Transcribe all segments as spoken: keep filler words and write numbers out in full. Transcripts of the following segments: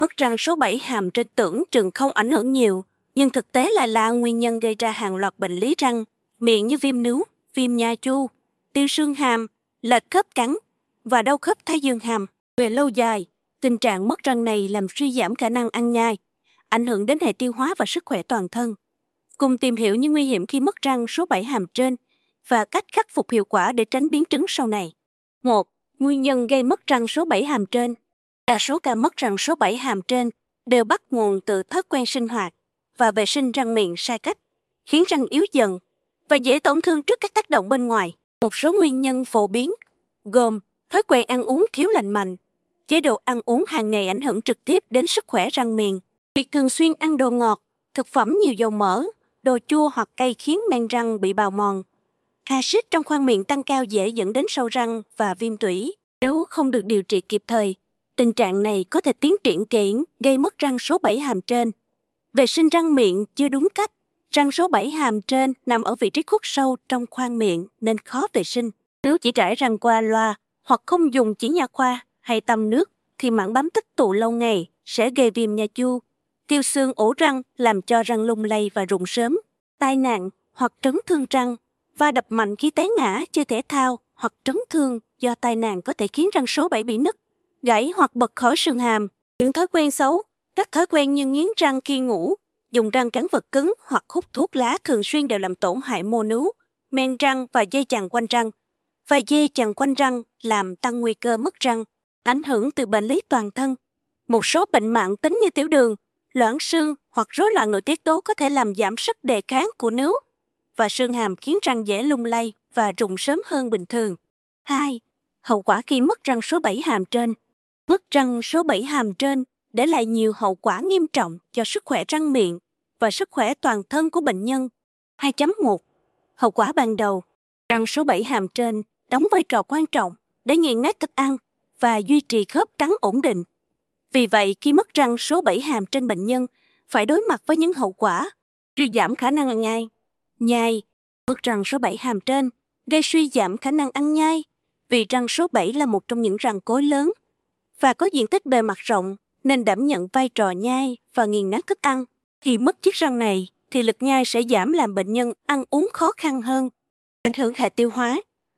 Mất răng số bảy hàm trên tưởng chừng không ảnh hưởng nhiều, nhưng thực tế lại là nguyên nhân gây ra hàng loạt bệnh lý răng, miệng như viêm nướu, viêm nha chu, tiêu xương hàm, lệch khớp cắn và đau khớp thái dương hàm. Về lâu dài, tình trạng mất răng này làm suy giảm khả năng ăn nhai, ảnh hưởng đến hệ tiêu hóa và sức khỏe toàn thân. Cùng tìm hiểu những nguy hiểm khi mất răng số bảy hàm trên và cách khắc phục hiệu quả để tránh biến chứng sau này. một. Nguyên nhân gây mất răng số bảy hàm trên. Đa số ca mất răng số bảy hàm trên đều bắt nguồn từ thói quen sinh hoạt và vệ sinh răng miệng sai cách, khiến răng yếu dần và dễ tổn thương trước các tác động bên ngoài. Một số nguyên nhân phổ biến gồm thói quen ăn uống thiếu lành mạnh, chế độ ăn uống hàng ngày ảnh hưởng trực tiếp đến sức khỏe răng miệng. Việc thường xuyên ăn đồ ngọt, thực phẩm nhiều dầu mỡ, đồ chua hoặc cay khiến men răng bị bào mòn. Axit trong khoang miệng tăng cao dễ dẫn đến sâu răng và viêm tủy. Nếu không được điều trị kịp thời, tình trạng này có thể tiến triển kẽn, gây mất răng số bảy hàm trên. Vệ sinh răng miệng chưa đúng cách. Răng số bảy hàm trên nằm ở vị trí khuất sâu trong khoang miệng nên khó vệ sinh. Nếu chỉ trải răng qua loa hoặc không dùng chỉ nha khoa hay tăm nước thì mảng bám tích tụ lâu ngày sẽ gây viêm nha chu, tiêu xương ổ răng làm cho răng lung lay và rụng sớm. Tai nạn hoặc chấn thương răng, va đập mạnh khi té ngã, chơi thể thao hoặc chấn thương do tai nạn có thể khiến răng số bảy bị nứt, gãy hoặc bật khỏi sườn hàm. Những thói quen xấu, các thói quen như nghiến răng khi ngủ, dùng răng cắn vật cứng hoặc hút thuốc lá thường xuyên đều làm tổn hại mô nướu, men răng và dây chằng quanh răng. Và dây chằng quanh răng làm tăng nguy cơ mất răng, ảnh hưởng từ bệnh lý toàn thân. Một số bệnh mãn tính như tiểu đường, loãng xương hoặc rối loạn nội tiết tố có thể làm giảm sức đề kháng của nướu và xương hàm, khiến răng dễ lung lay và rụng sớm hơn bình thường. hai. Hậu quả khi mất răng số bảy hàm trên. Mất răng số bảy hàm trên để lại nhiều hậu quả nghiêm trọng cho sức khỏe răng miệng và sức khỏe toàn thân của bệnh nhân. hai chấm một. Hậu quả ban đầu. Răng số bảy hàm trên đóng vai trò quan trọng để nghiền nát thức ăn và duy trì khớp cắn ổn định. Vì vậy, khi mất răng số bảy hàm trên, bệnh nhân phải đối mặt với những hậu quả suy giảm khả năng ăn nhai. Nhai. Mất răng số bảy hàm trên gây suy giảm khả năng ăn nhai vì răng số bảy là một trong những răng cối lớn và có diện tích bề mặt rộng nên đảm nhận vai trò nhai và nghiền nát thức ăn. Khi mất chiếc răng này thì lực nhai sẽ giảm, làm bệnh nhân ăn uống khó khăn hơn. Ảnh hưởng hệ tiêu hóa.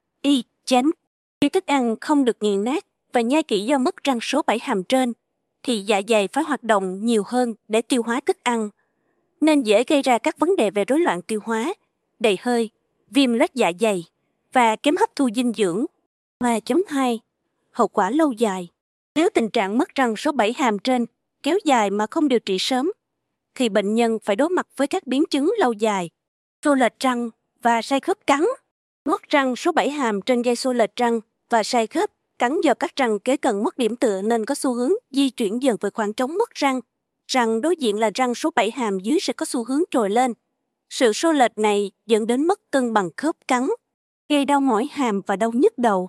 Y chánh. Khi thức ăn không được nghiền nát và nhai kỹ do mất răng số bảy hàm trên thì dạ dày phải hoạt động nhiều hơn để tiêu hóa thức ăn, nên dễ gây ra các vấn đề về rối loạn tiêu hóa, đầy hơi, viêm loét dạ dày và kém hấp thu dinh dưỡng. ba chấm hai. Hậu quả lâu dài. Nếu tình trạng mất răng số bảy hàm trên kéo dài mà không điều trị sớm, thì bệnh nhân phải đối mặt với các biến chứng lâu dài, xô lệch răng và sai khớp cắn. Mất răng số bảy hàm trên gây xô lệch răng và sai khớp cắn do các răng kế cận mất điểm tựa nên có xu hướng di chuyển dần về khoảng trống mất răng. Răng đối diện là răng số bảy hàm dưới sẽ có xu hướng trồi lên. Sự xô lệch này dẫn đến mất cân bằng khớp cắn, gây đau mỏi hàm và đau nhức đầu.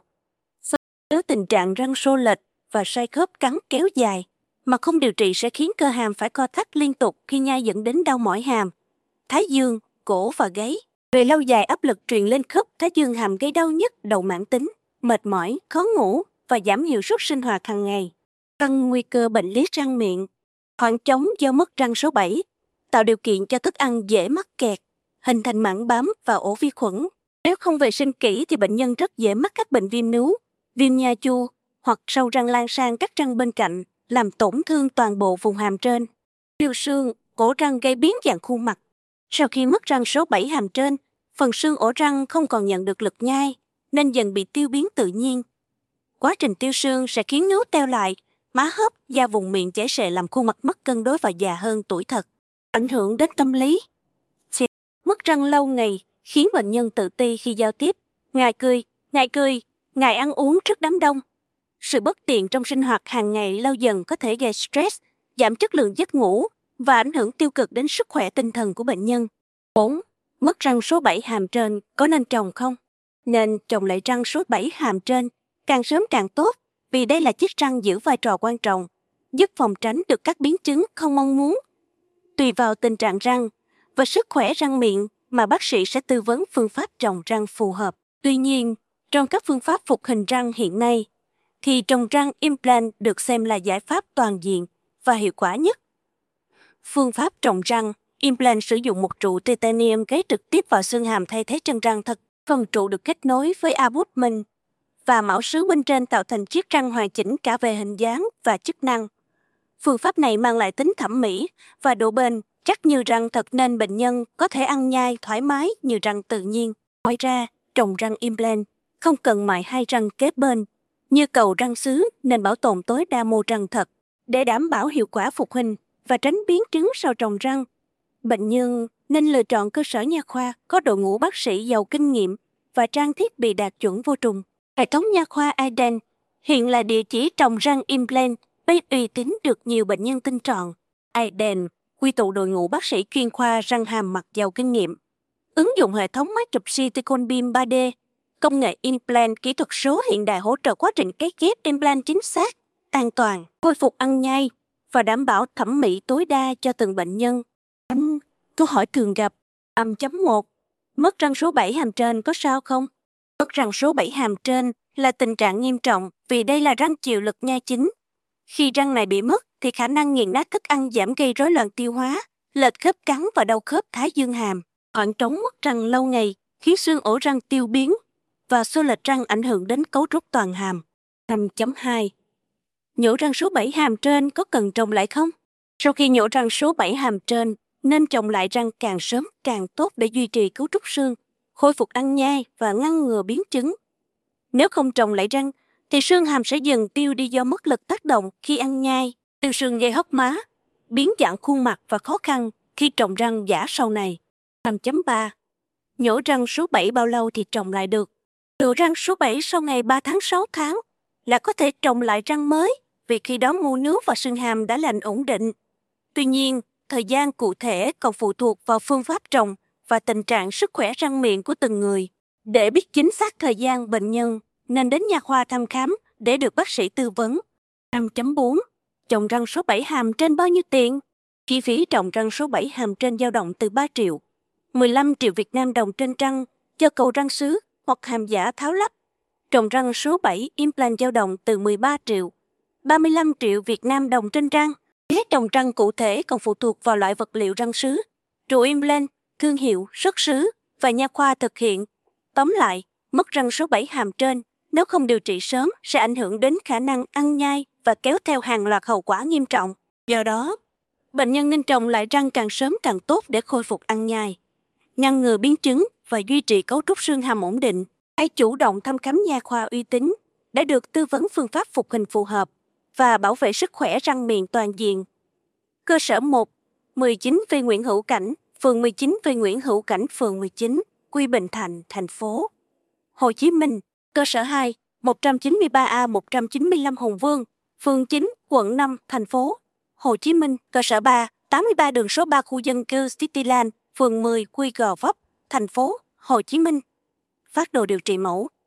Nếu tình trạng răng xô lệch và sai khớp cắn kéo dài mà không điều trị sẽ khiến cơ hàm phải co thắt liên tục khi nhai, dẫn đến đau mỏi hàm, thái dương, cổ và gáy. Về lâu dài, áp lực truyền lên khớp thái dương hàm gây đau nhức đầu mãn tính, mệt mỏi, khó ngủ và giảm hiệu suất sinh hoạt hàng ngày. Tăng nguy cơ bệnh lý răng miệng. Khoảng trống do mất răng số bảy tạo điều kiện cho thức ăn dễ mắc kẹt, hình thành mảng bám và ổ vi khuẩn. Nếu không vệ sinh kỹ thì bệnh nhân rất dễ mắc các bệnh viêm nướu, viêm nha chu hoặc sâu răng lan sang các răng bên cạnh, làm tổn thương toàn bộ vùng hàm trên. Tiêu xương, cổ răng gây biến dạng khuôn mặt. Sau khi mất răng số bảy hàm trên, phần xương ổ răng không còn nhận được lực nhai nên dần bị tiêu biến tự nhiên. Quá trình tiêu xương sẽ khiến nướu teo lại, má hốc, da vùng miệng chảy xệ, làm khuôn mặt mất cân đối và già hơn tuổi thật. Ảnh hưởng đến tâm lý. Mất răng lâu ngày khiến bệnh nhân tự ti khi giao tiếp, ngại cười, ngại cười, ngại ăn uống trước đám đông. Sự bất tiện trong sinh hoạt hàng ngày lâu dần có thể gây stress, giảm chất lượng giấc ngủ và ảnh hưởng tiêu cực đến sức khỏe tinh thần của bệnh nhân. bốn. Mất răng số bảy hàm trên có nên trồng không? Nên trồng lại răng số bảy hàm trên càng sớm càng tốt, vì đây là chiếc răng giữ vai trò quan trọng, giúp phòng tránh được các biến chứng không mong muốn. Tùy vào tình trạng răng và sức khỏe răng miệng mà bác sĩ sẽ tư vấn phương pháp trồng răng phù hợp. Tuy nhiên, trong các phương pháp phục hình răng hiện nay, thì trồng răng implant được xem là giải pháp toàn diện và hiệu quả nhất. Phương pháp trồng răng implant sử dụng một trụ titanium cấy trực tiếp vào xương hàm thay thế chân răng thật. Phần trụ được kết nối với abutment và mão sứ bên trên tạo thành chiếc răng hoàn chỉnh cả về hình dáng và chức năng. Phương pháp này mang lại tính thẩm mỹ và độ bền chắc như răng thật nên bệnh nhân có thể ăn nhai thoải mái như răng tự nhiên. Ngoài ra, trồng răng implant không cần mài hai răng kế bên như cầu răng sứ nên bảo tồn tối đa mô răng thật để đảm bảo hiệu quả phục hồi và tránh biến chứng sau trồng răng. Bệnh nhân nên lựa chọn cơ sở nha khoa có đội ngũ bác sĩ giàu kinh nghiệm và trang thiết bị đạt chuẩn vô trùng. Hệ thống nha khoa Iden hiện là địa chỉ trồng răng implant với uy tín được nhiều bệnh nhân tin chọn. Iden quy tụ đội ngũ bác sĩ chuyên khoa răng hàm mặt giàu kinh nghiệm, ứng dụng hệ thống máy chụp silicon beam ba D, công nghệ implant kỹ thuật số hiện đại hỗ trợ quá trình cấy ghép implant chính xác, an toàn, khôi phục ăn nhai và đảm bảo thẩm mỹ tối đa cho từng bệnh nhân. Uhm, câu hỏi thường gặp. Âm chấm một. Mất răng số bảy hàm trên có sao không? Mất răng số bảy hàm trên là tình trạng nghiêm trọng vì đây là răng chịu lực nhai chính. Khi răng này bị mất thì khả năng nghiền nát thức ăn giảm gây rối loạn tiêu hóa, lệch khớp cắn và đau khớp thái dương hàm. Khoảng trống mất răng lâu ngày khiến xương ổ răng tiêu biến và xô lệch răng ảnh hưởng đến cấu trúc toàn hàm. năm chấm hai. Nhổ răng số bảy hàm trên có cần trồng lại không? Sau khi nhổ răng số bảy hàm trên, nên trồng lại răng càng sớm càng tốt để duy trì cấu trúc xương, khôi phục ăn nhai và ngăn ngừa biến chứng. Nếu không trồng lại răng, thì xương hàm sẽ dần tiêu đi do mất lực tác động khi ăn nhai, từ xương gây hốc má, biến dạng khuôn mặt và khó khăn khi trồng răng giả sau này. năm chấm ba. Nhổ răng số bảy bao lâu thì trồng lại được? Nhổ răng số bảy sau ngày ba tháng sáu tháng là có thể trồng lại răng mới vì khi đó mô nước và xương hàm đã lành ổn định. Tuy nhiên, thời gian cụ thể còn phụ thuộc vào phương pháp trồng và tình trạng sức khỏe răng miệng của từng người. Để biết chính xác thời gian, bệnh nhân nên đến nha khoa thăm khám để được bác sĩ tư vấn. năm chấm bốn. Trồng răng số bảy hàm trên bao nhiêu tiền? Chi phí trồng răng số bảy hàm trên dao động từ ba triệu, mười lăm triệu Việt Nam đồng trên răng cho cầu răng sứ hoặc hàm giả tháo lắp. Trồng răng số bảy implant dao động từ mười ba triệu, ba mươi lăm triệu Việt Nam đồng trên răng. Giá trồng răng cụ thể còn phụ thuộc vào loại vật liệu răng sứ, trụ implant, thương hiệu, xuất xứ và nha khoa thực hiện. Tóm lại, mất răng số bảy hàm trên nếu không điều trị sớm sẽ ảnh hưởng đến khả năng ăn nhai và kéo theo hàng loạt hậu quả nghiêm trọng. Do đó, bệnh nhân nên trồng lại răng càng sớm càng tốt để khôi phục ăn nhai, ngăn ngừa biến chứng và duy trì cấu trúc xương hàm ổn định. Hãy chủ động thăm khám nha khoa uy tín để được tư vấn phương pháp phục hồi phù hợp và bảo vệ sức khỏe răng miệng toàn diện. Cơ sở một, mười chín V Nguyễn Hữu Cảnh, phường mười chín V Nguyễn Hữu Cảnh, phường mười chín, Quy Bình Thạnh, thành phố Hồ Chí Minh. Cơ sở hai, một trăm chín mươi ba A một trăm chín mươi lăm Hùng Vương, phường chín, quận năm, thành phố Hồ Chí Minh. Cơ sở ba, tám mươi ba đường số ba khu dân cư Cityland, phường mười, Quy Gò Vấp, thành phố Hồ Chí Minh. Phác đồ điều trị mẫu.